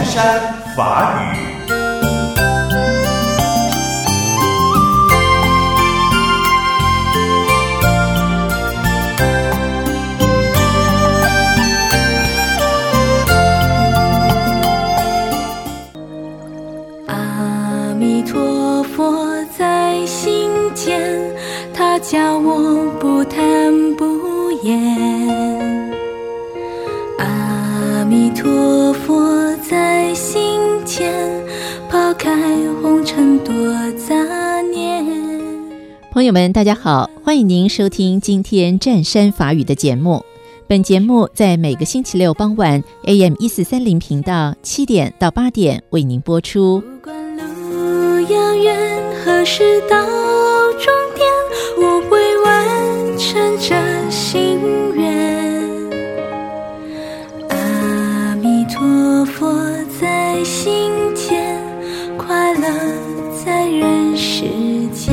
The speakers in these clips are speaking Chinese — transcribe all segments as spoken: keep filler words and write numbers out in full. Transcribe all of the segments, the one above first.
山法语。 阿弥陀佛在心间，他教我不贪不厌。阿弥陀佛在心间，抛开红尘多杂念。 朋友们大家好，欢迎您收听今天湛山法语的节目。本节目在每个星期六傍晚 A M 一四三零频道七点到八点为您播出。 不管路遥远，何时到终点，我会完成这心愿。阿弥陀佛在心间，快乐在人世间。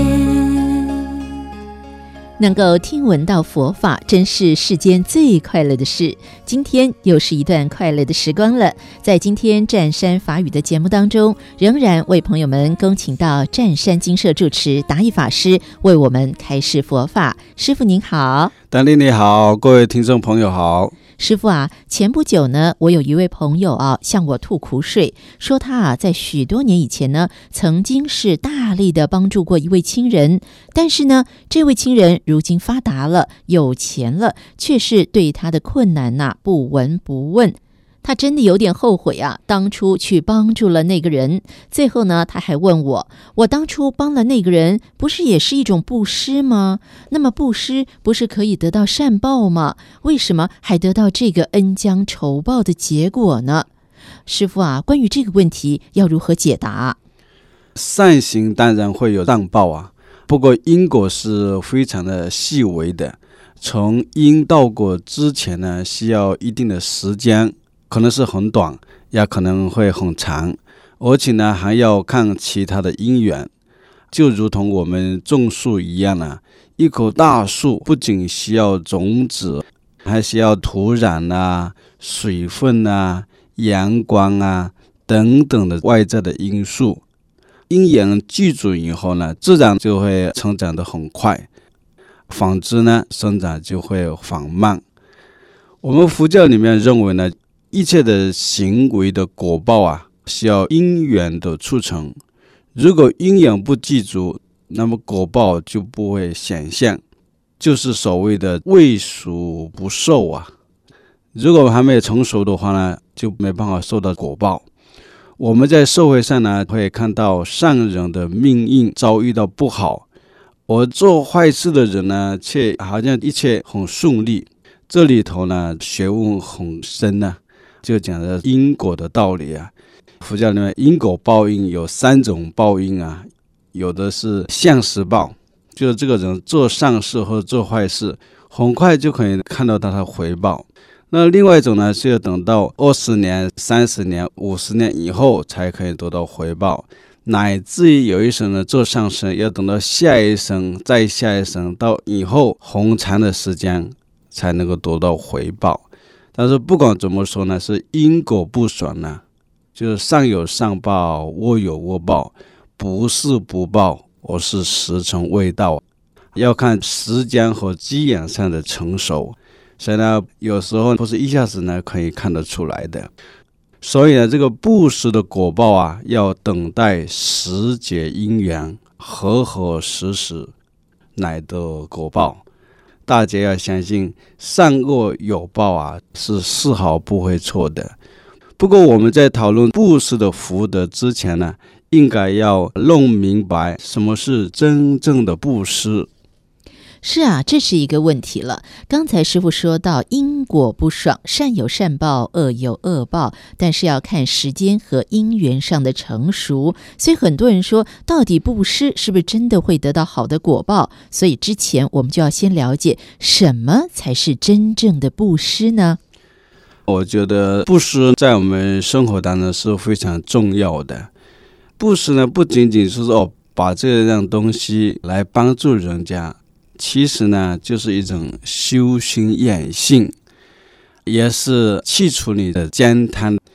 能够听闻到佛法，真是世间最快乐的事。今天又是一段快乐的时光了。在今天湛山法语的节目当中，仍然为朋友们恭请到湛山精舍住持达义法师为我们开示佛法。师父您好。 丹丽你好，各位听众朋友好。 师父啊，前不久呢，我有一位朋友啊向我吐苦水，说他啊在许多年以前呢，曾经是大力的帮助过一位亲人，但是呢，这位亲人如今发达了，有钱了，却是对他的困难呐、啊、不闻不问。他真的有点后悔啊，当初去帮助了那个人。最后呢，他还问我，我当初帮了那个人，不是也是一种布施吗？那么布施不是可以得到善报吗？为什么还得到这个恩将仇报的结果呢？师父啊，关于这个问题要如何解答？ 善行当然会有善报啊，不过因果是非常的细微的，从因到果之前呢，需要一定的时间，可能是很短，也可能会很长，而且呢还要看其他的因缘。就如同我们种树一样呢，一棵大树不仅需要种子，还需要土壤啊、水分啊、阳光啊等等的外在的因素。因缘具足以后呢，自然就会成长得很快，反之呢，生长就会缓慢。我们佛教里面认为呢，一切的行为的果报啊，需要因缘的促成。如果因缘不具足，那么果报就不会显现，就是所谓的未熟不受啊。如果还没有成熟的话呢，就没办法受到果报。我们在社会上呢，会看到善人的命运遭遇到不好，而做坏事的人呢，却好像一切很顺利。这里头呢，学问很深啊，就讲的因果的道理啊。佛教里面因果报应有三种报应啊，有的是现实报，就是这个人做善事或者做坏事，很快就可以看到他的回报。那另外一种呢，是要等到二十年、三十年、五十年以后才可以得到回报，乃至于有一生呢做善事，要等到下一生、再下一生，到以后很长的时间才能够得到回报。但是不管怎么说呢，是因果不爽呢，就是善有善报，恶有恶报，不是不报，而是时辰未到，要看时间和机缘上的成熟。所以呢，有时候不是一下子呢可以看得出来的。所以呢，这个布施的果报啊，要等待时节因缘，合合时时，乃得果报。大家要相信善恶有报啊，是丝毫不会错的。不过我们在讨论布施的福德之前呢，应该要弄明白什么是真正的布施。 是啊，这是一个问题了。刚才师父说到因果不爽，善有善报，恶有恶报，但是要看时间和因缘上的成熟。所以很多人说，到底布施是不是真的会得到好的果报？所以之前我们就要先了解什么才是真正的布施呢？ 我觉得布施在我们生活当中是非常重要的。布施呢，不仅仅是说、哦、把这样东西来帮助人家，其实呢，就是一种修心养性，也是去除你的贪贪。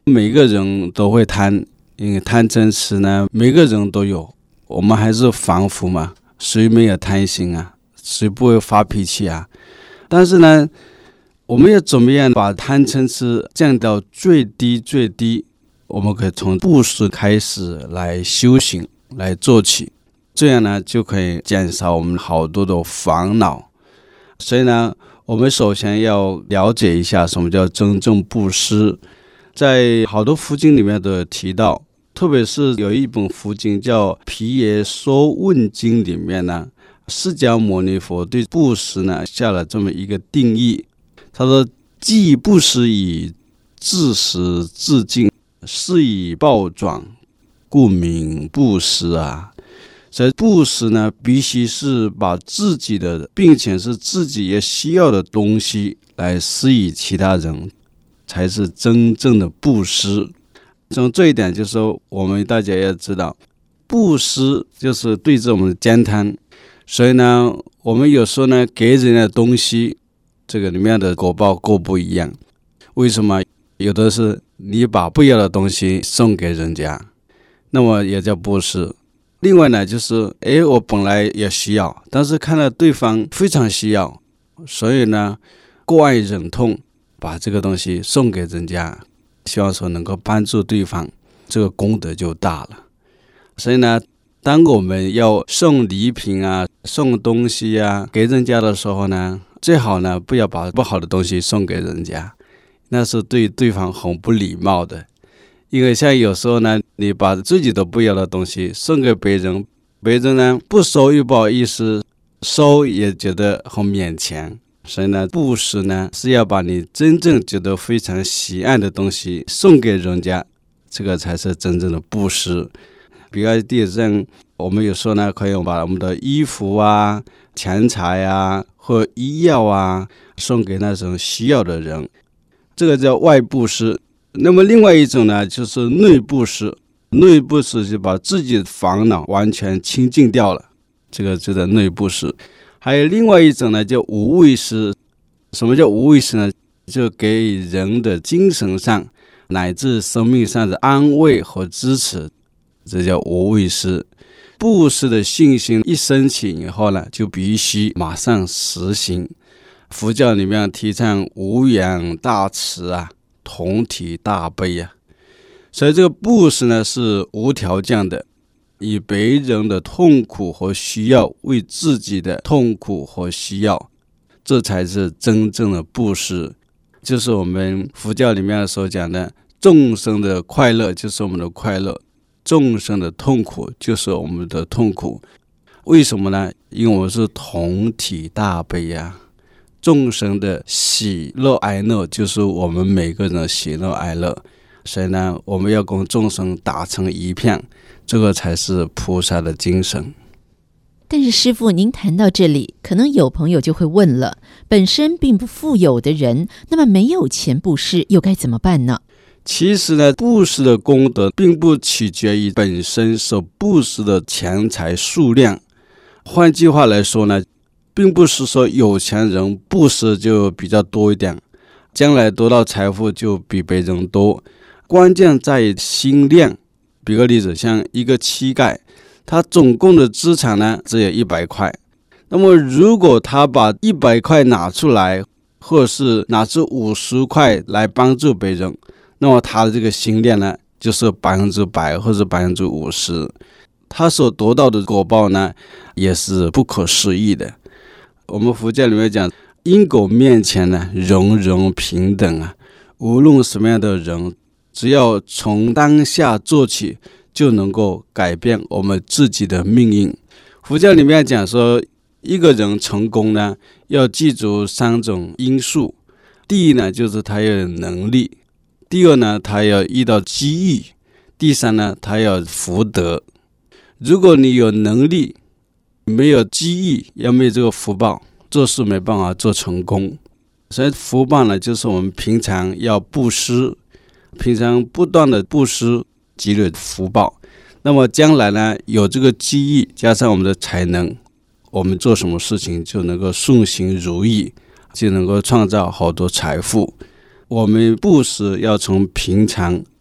每个人都会贪，因为贪嗔痴呢，每个人都有。我们还是凡夫嘛，谁没有贪心啊？谁不会发脾气啊？但是呢，我们要怎么样把贪嗔痴降到最低最低？我们可以从布施开始来修行，来做起，这样呢就可以减少我们好多的烦恼。所以呢，我们首先要了解一下什么叫真正布施。在好多佛经里面都有提到，特别是有一本佛经叫《毗耶说问经》里面呢，释迦牟尼佛对布施呢下了这么一个定义。他说：既布施以自食自尽，是以报转，故名布施啊。所以布施呢，必须是把自己的，并且是自己也需要的东西来施予其他人，才是真正的布施。从这一点就是说，我们大家要知道，布施就是对治我们的慳贪。所以呢，我们有时候呢给人的东西，这个里面的果报够不一样。为什么？有的是你把不要的东西送给人家，那么也叫布施。另外呢，就是诶，我本来也需要，但是看到对方非常需要，所以呢过爱忍痛把这个东西送给人家，希望说能够帮助对方，这个功德就大了。所以呢，当我们要送礼品啊、送东西啊给人家的时候呢，最好呢不要把不好的东西送给人家，那是对对方很不礼貌的。因为像有时候呢，你把自己都不要的东西送给别人，别人呢不收又不好意思，收也觉得很勉强。所以呢，布施呢是要把你真正觉得非常喜爱的东西送给人家，这个才是真正的布施。比较地上，我们有时候呢可以把我们的衣服啊、钱财啊或医药啊送给那种需要的人，这个叫外布施。那么另外一种呢，就是内布施。内布施就把自己的烦恼完全清净掉了，这个就叫内布施。还有另外一种呢，叫无畏施。什么叫无畏施呢？就给人的精神上乃至生命上的安慰和支持，这叫无畏施。布施的信心一升起以后呢，就必须马上实行。佛教里面提倡无缘大慈啊，同体大悲啊。所以这个布施呢是无条件的，以别人的痛苦和需要为自己的痛苦和需要，这才是真正的布施。就是我们佛教里面所讲的，众生的快乐就是我们的快乐，众生的痛苦就是我们的痛苦。为什么呢？因为我们是同体大悲啊。众生的喜乐哀乐就是我们每个人的喜乐哀乐，所以呢，我们要跟众生打成一片，这个才是菩萨的精神。 但是师父，您谈到这里，可能有朋友就会问了，本身并不富有的人，那么没有钱布施又该怎么办呢？ 其实呢，布施的功德并不取决于本身所布施的钱财数量。换句话来说呢，并不是说有钱人布施就比较多一点，将来得到财富就比别人多。关键在于心量。比个例子，像一个乞丐，他总共的资产呢只有一百块，那么如果他把一百块拿出来，或者是拿出五十块来帮助别人，那么他的这个心量呢就是百分之百或者百分之五十，他所得到的果报呢也是不可思议的。我们佛教里面讲，因果面前呢人人平等啊，无论什么样的人，只要从当下做起，就能够改变我们自己的命运。佛教里面讲说，一个人成功呢，要记住三种因素。第一呢，就是他要有能力；第二呢，他要遇到机遇；第三呢，他要福德。如果你有能力，没有机遇，要没有这个福报，做事没办法做成功。所以福报呢，就是我们平常要布施，平常不断的布施积累福报，那么将来呢有这个机遇，加上我们的才能，我们做什么事情就能够顺行如意，就能够创造好多财富。我们布施要从平常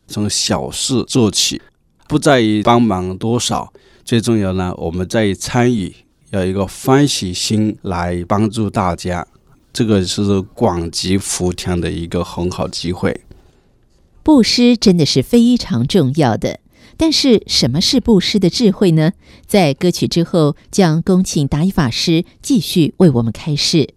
从小事做起，不在于帮忙多少，最重要呢，我们在于参与，要有一个欢喜心来帮助大家，这个是广积福田的一个很好机会。 布施真的是非常重要的，但是什么是布施的智慧呢？在歌曲之后，将恭请达一法师继续为我们开示。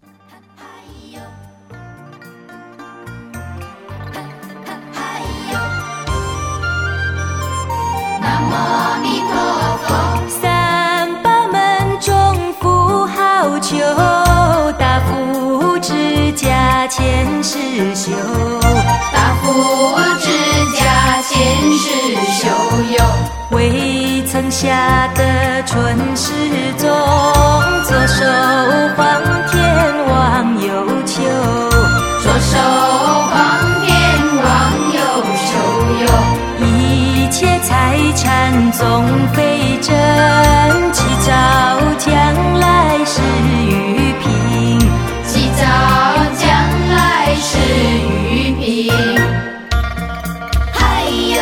三宝门中富豪求，大福之家前世修， 大福之家前世修有， 未曾下得春世中，左手黄天王有求， 左手黄天王有求有， 一切财产总非真，祈早将来是玉屏， 祈早将来是玉屏。嗨哟，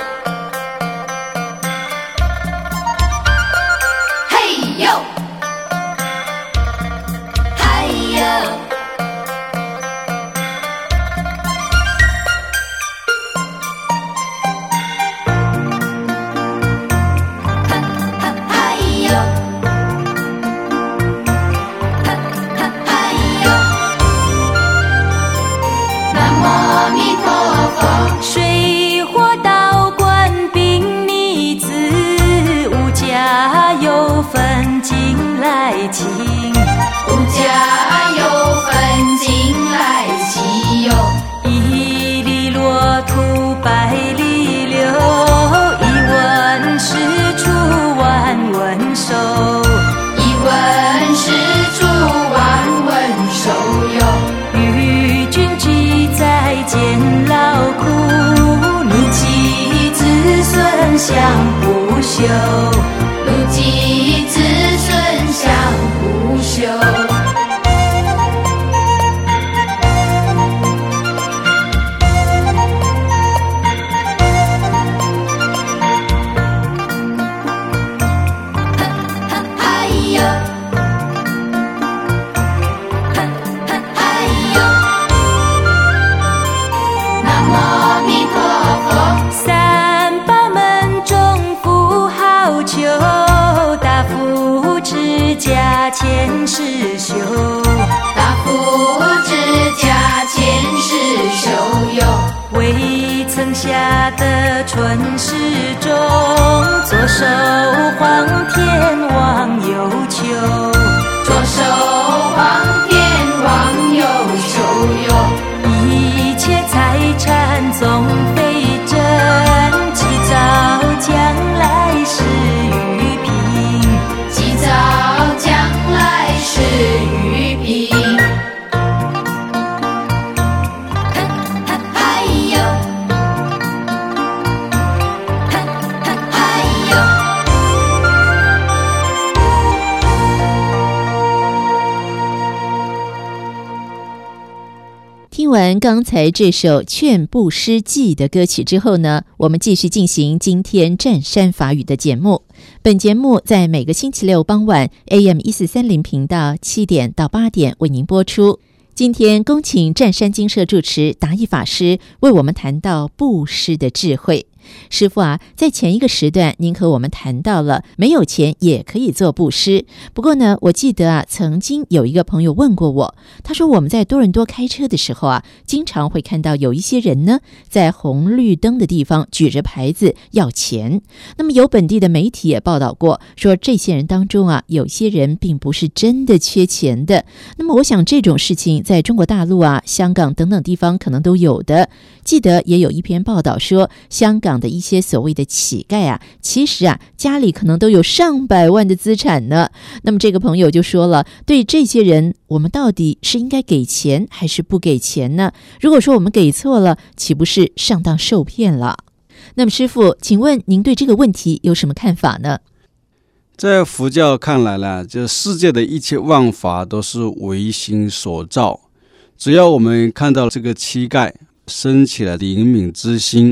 嘿哟，嗨哟。 水火道观兵逆子，无家有分金来请， 无家有分金来祈有， 一粒落土百里流，一文是出万文收， 一文是出万文收有， 与君俱在监牢苦，怒气子孙相不休， 怒气子孙相不休。 家前世修， 大福之家前世修有， 未曾下得春世中，左手黄天王有求， 左手黄天王有求有， 一切财产总非真，祈早将来是玉屏， 祈早将来是玉屏。嗨哟，嗨哟。 听完刚才这首《劝布施记》的歌曲之后呢，我们继续进行今天占山法语的节目。本节目在每个星期六傍晚 A M 一四三零频道七点到八点为您播出。今天恭请占山精舍住持达义法师为我们谈到布施的智慧。师父啊，在前一个时段您和我们谈到了没有钱也可以做布施，不过呢，我记得啊，曾经有一个朋友问过我，他说我们在多伦多开车的时候啊，经常会看到有一些人呢，在红绿灯的地方举着牌子要钱。那么有本地的媒体也报道过，说这些人当中啊，有些人并不是真的缺钱的。那么我想这种事情在中国大陆啊、香港等等地方可能都有的。记得也有一篇报道说，香港的一些所谓的乞丐啊，其实啊家里可能都有上百万的资产呢。那么这个朋友就说了，对这些人，我们到底是应该给钱还是不给钱呢？如果说我们给错了，岂不是上当受骗了？那么师父，请问您对这个问题有什么看法呢？ 在佛教看来呢，这世界的一切万法都是唯心所造，只要我们看到这个乞丐生起了怜悯之心，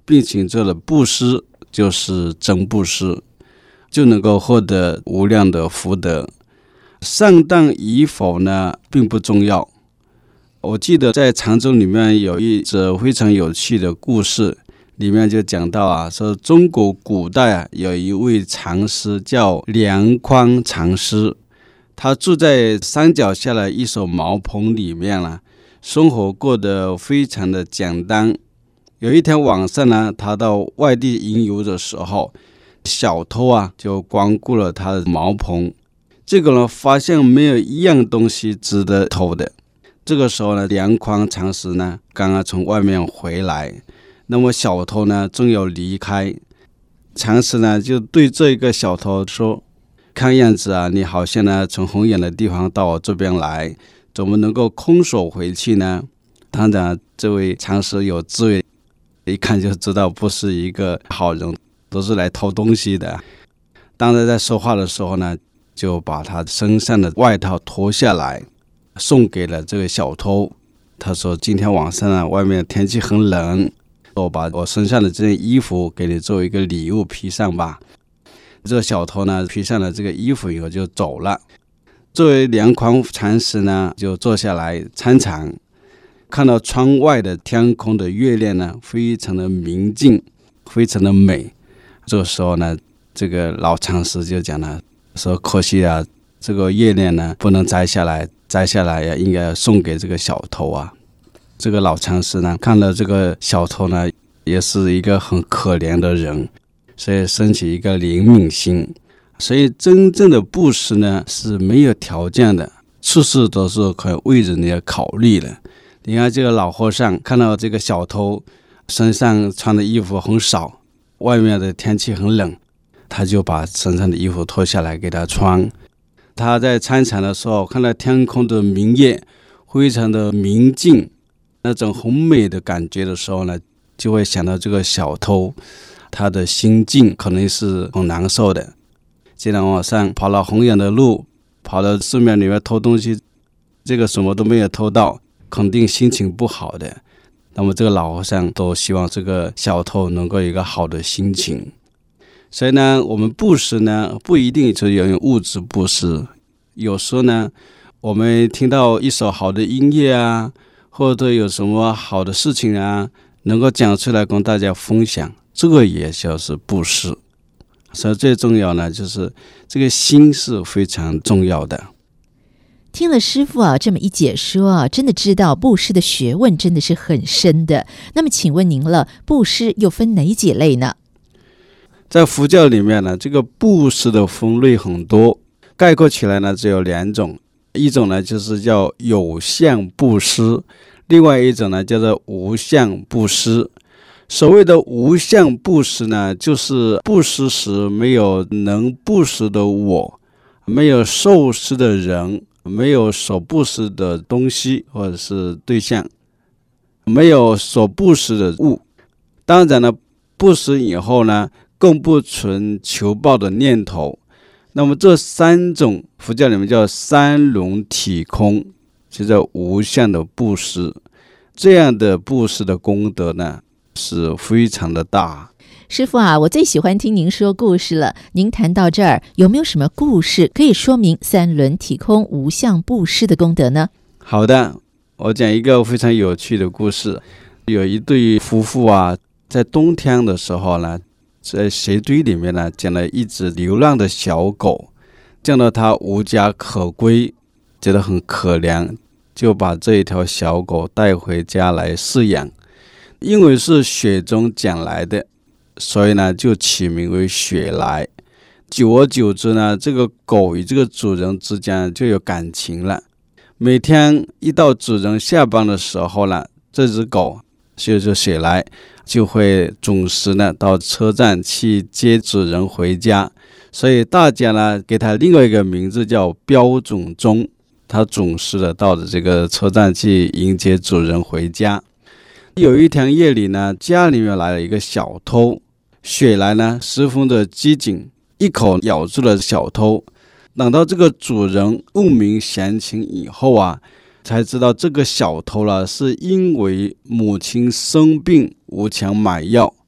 并行做了布施，就是真布施，就能够获得无量的福德。上当与否呢，并不重要。我记得在常州里面有一则非常有趣的故事，里面就讲到啊，说中国古代啊有一位禅师叫梁匡禅师，他住在山脚下的一所茅棚里面了、啊，生活过得非常的简单。有一天晚上呢，他到外地营游的时候，小偷啊就光顾了他的茅棚。这个人发现没有一样东西值得偷的。这个时候呢，梁匡禅师呢刚刚从外面回来，那么小偷呢正要离开，禅师呢就对这个小偷说：“看样子啊，你好像呢从很远的地方到我这边来，怎么能够空手回去呢？”当然，这位禅师有智慧，一看就知道不是一个好人，都是来偷东西的。当他在说话的时候呢，就把他身上的外套脱下来，送给了这个小偷。他说：“今天晚上啊，外面天气很冷，我把我身上的这件衣服给你做一个礼物披上吧。”这个小偷呢，披上了这个衣服以后就走了。作为梁匡禅师呢，就坐下来参禅，看到窗外的天空的月亮呢，非常的明净，非常的美。这个时候呢，这个老禅师就讲了，说可惜啊，这个月亮呢不能摘下来，摘下来呀应该送给这个小偷啊。这个老禅师呢，看到这个小偷呢，也是一个很可怜的人，所以升起一个怜悯心。所以真正的布施呢，是没有条件的，处事都是可以为人家考虑的。你看这个老和尚看到这个小偷身上穿的衣服很少，外面的天气很冷，他就把身上的衣服脱下来给他穿。他在参禅的时候，看到天空的明月非常的明净，那种很美的感觉的时候呢，就会想到这个小偷，他的心境可能是很难受的。既然晚上跑了很远的路，跑到寺庙里面偷东西，这个什么都没有偷到，肯定心情不好的。那么这个老和尚都希望这个小偷能够有一个好的心情。所以呢，我们布施呢，不一定就要用物质布施。有时候呢，我们听到一首好的音乐啊，或者有什么好的事情啊，能够讲出来跟大家分享，这个也就是布施。所以最重要呢，就是这个心是非常重要的。 听了师父啊这么一解说啊，真的知道布施的学问真的是很深的。那么请问您了，布施又分哪几类呢？ 在佛教里面呢，这个布施的分类很多，概括起来呢只有两种，一种呢就是叫有相布施，另外一种呢叫做无相布施。所谓的无相布施呢，就是布施时没有能布施的我，没有受施的人，没有所布施的东西或者是对象，没有所布施的物。当然呢，布施以后呢，更不存求报的念头。那么这三种佛教里面叫三轮体空，就叫无相的布施。这样的布施的功德呢，是非常的大。 师父啊，我最喜欢听您说故事了。您谈到这儿，有没有什么故事可以说明三轮体空无相布施的功德呢？ 好的，我讲一个非常有趣的故事。有一对夫妇啊，在冬天的时候呢，在斜堆里面呢，捡了一只流浪的小狗，见到它无家可归，觉得很可怜，就把这一条小狗带回家来饲养。因为是雪中捡来的，所以呢就起名为雪来。久而久之呢，这个狗与这个主人之间就有感情了。每天一到主人下班的时候呢，这只狗就是雪来就会准时呢到车站去接主人回家，所以大家呢给它另外一个名字叫标准钟，它准时的到了这个车站去迎接主人回家。有一天夜里呢，家里面来了一个小偷，雪来呢十分的机警，一口咬住了小偷。等到这个主人问明详情以后啊，才知道这个小偷了是因为母亲生病无钱买药，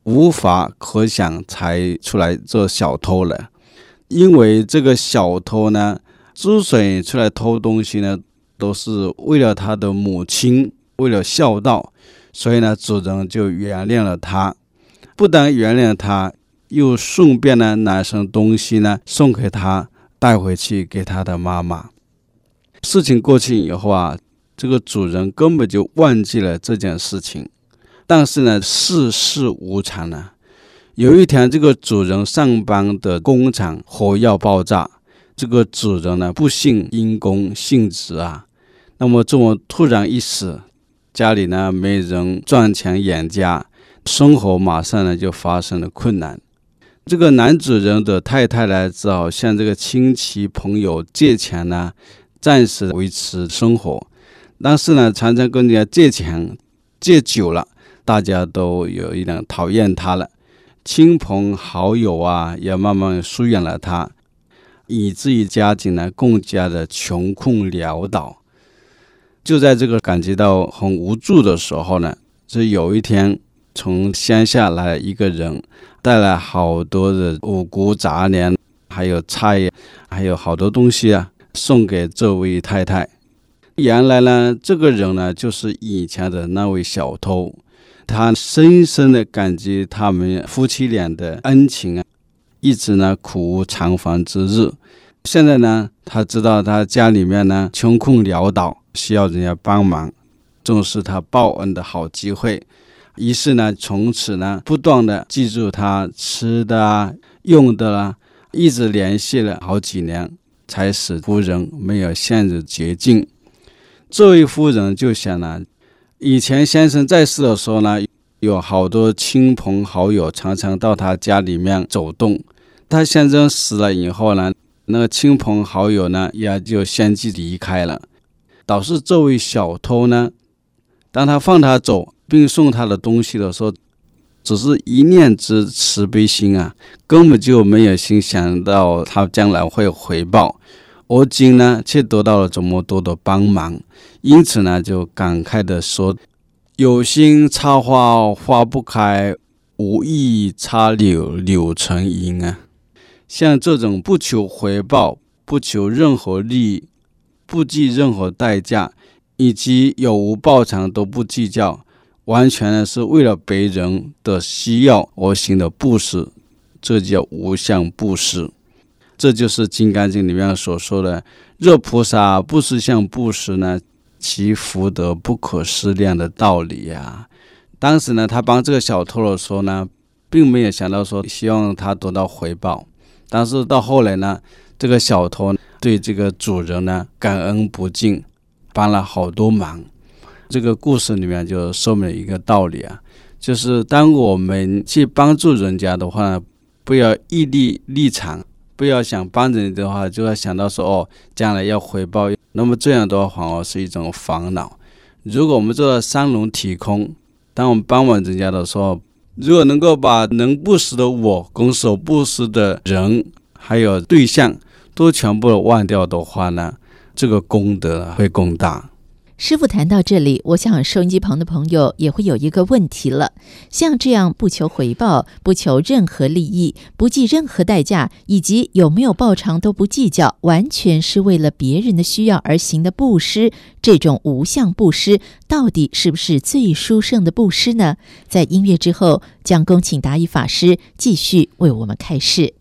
无法可想才出来做小偷了。因为这个小偷呢，之所以出来偷东西呢，都是为了他的母亲，为了孝道，所以呢，主人就原谅了他。不但原谅他，又顺便呢拿上东西呢送给他，带回去给他的妈妈。事情过去以后啊，这个主人根本就忘记了这件事情。但是呢，世事无常呢。有一天，这个主人上班的工厂火药爆炸，这个主人呢不幸因公殉职啊。那么这么突然一死，家里呢没人赚钱养家，生活马上呢就发生了困难。这个男主人的太太呢，只好向这个亲戚朋友借钱呢，暂时维持生活。但是呢，常常跟人家借钱，借久了，大家都有一点讨厌他了。亲朋好友啊，也慢慢疏远了他，以至于家境呢更加的穷困潦倒。就在这个感觉到很无助的时候呢，这有一天从乡下来一个人，带来好多的五谷杂粮，还有菜，还有好多东西啊，送给这位太太。原来呢，这个人呢就是以前的那位小偷。他深深的感激他们夫妻俩的恩情啊，一直呢苦无偿还之日。现在呢，他知道他家里面呢穷困潦倒，需要人家帮忙，正是他报恩的好机会。于是呢，从此呢不断的记住他吃的啊、用的啊，一直联系了好几年，才使夫人没有陷入绝境。这位夫人就想呢，以前先生在世的时候呢，有好多亲朋好友常常到他家里面走动。他先生死了以后呢，那个亲朋好友呢也就相继离开了。导致这位小偷呢，当他放他走并送他的东西的时候，只是一念之慈悲心啊，根本就没有心想到他将来会回报。而今呢，却得到了这么多的帮忙，因此呢，就感慨地说：“有心插花花不开，无意插柳柳成荫啊。”像这种不求回报、不求任何利益、不计任何代价，以及有无报偿都不计较，完全是为了别人的需要而行的布施，这叫无相布施。这就是《金刚经》里面所说的若菩萨不施相布施呢，其福德不可思量的道理啊。当时呢，他帮这个小偷的时候呢，并没有想到说希望他得到回报，但是到后来呢，这个小偷对这个主人呢感恩不尽，帮了好多忙。这个故事里面就说明了一个道理啊，就是当我们去帮助人家的话，不要异立立场，不要想帮人的话，就要想到说哦，将来要回报，那么这样的话反而是一种烦恼。如果我们做到三轮体空，当我们帮完人家的时候，如果能够把能布施的我跟所布施的人还有对象都全部忘掉的话呢，这个功德会更大。 师父谈到这里，我想收音机旁的朋友也会有一个问题了，像这样不求回报、不求任何利益、不计任何代价，以及有没有报偿都不计较，完全是为了别人的需要而行的布施，这种无相布施到底是不是最殊胜的布施呢？在音乐之后，将恭请达一法师继续为我们开示。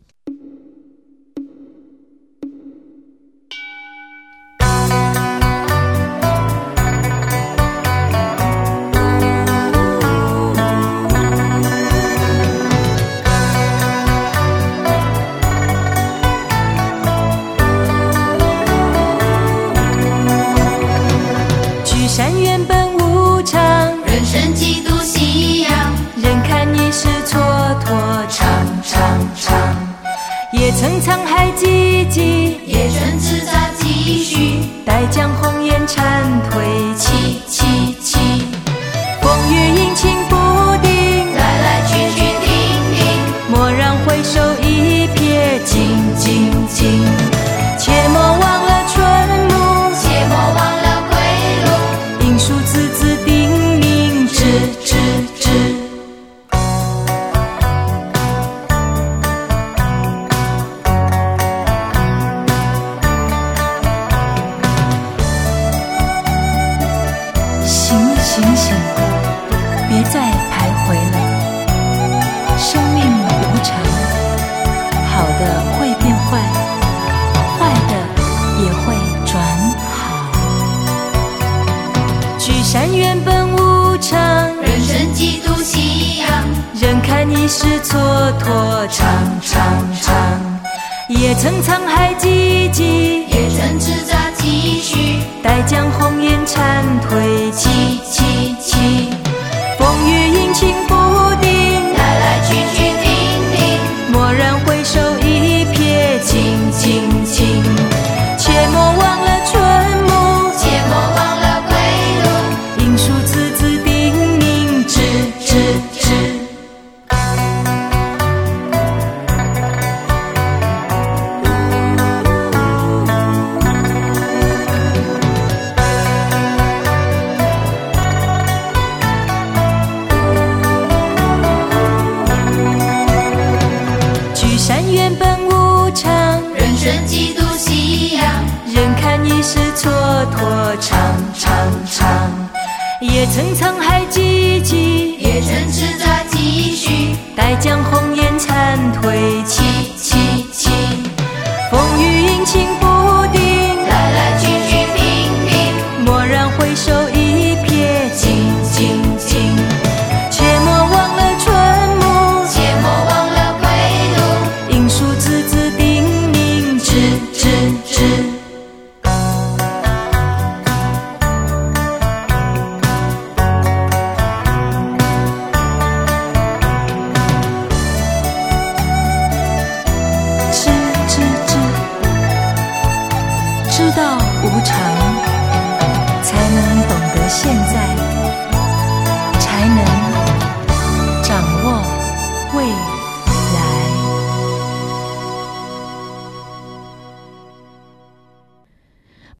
曾沧海寂寂， 夜深自在继续， 待将红颜忏退， 凄凄凄， 风雨阴晴不定， 来来去去停停， 蓦然回首一瞥， 静静静， 切莫忘了春暮， 切莫忘了归路， 应数字字叮咛， 吱吱吱。 看已是蹉跎，长长长。也曾沧海寂寂， 也曾叱咤继续， 待将红颜蝉退，凄凄凄。风雨阴晴不定， 来来去去停停， 蓦然回首，一瞥清清清。切莫忘了春暮， 切莫忘了归路， 应数字字叮咛，吱吱吱。聚散原本无常， 人生几度夕阳， 人看已是蹉跎，长长长。也曾沧海寂寂， 也曾叱咤继续， 待将红颜蝉退，凄凄凄。风雨阴晴不定， 来来去去停停， 蓦然回首，一瞥清清清。